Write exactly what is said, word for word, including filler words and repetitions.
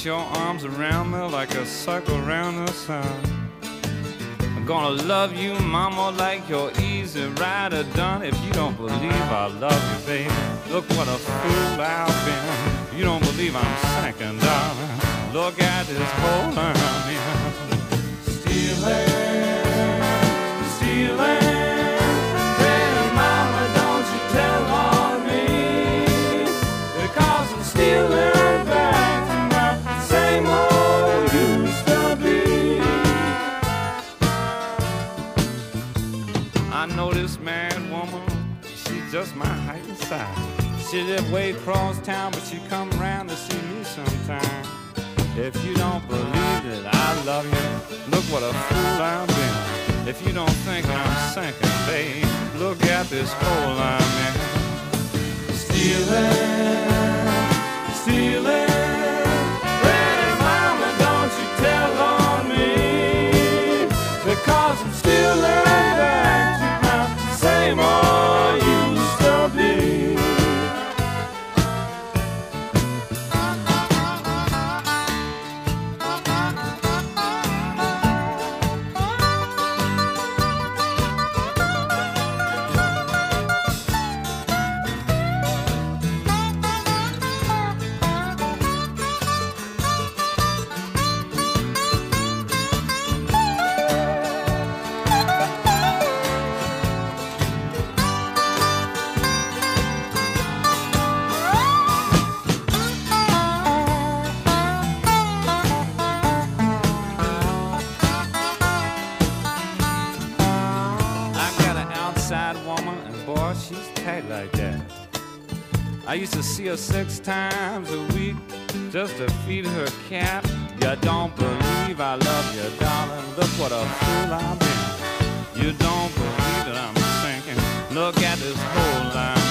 Put your arms around me like a circle around the sun. I'm gonna love you, mama, like your easy rider done. If you don't believe I love you, baby, look what a fool I've been. You don't believe I'm sinking, darling. Look at this hole I'm in. Stealing, stealing. Pretty mama, don't you tell on me, because I'm stealing back to my same old used to be. I know this married woman, she's just my height and size. She live way across town, but she come around to see me sometime. If you don't believe that I love you, look what a fool I've been. If you don't think I'm sinking, babe, look at this hole I'm in. Stealing, stealing. Pretty mama, don't you tell on me, because I'm stealing back to my same old used to be. Woman, and boy, she's tight like that. I used to see her six times a week just to feed her cat. You don't believe I love you, darling. Look what a fool I've been. You don't believe that I'm sinking. Look at this whole line.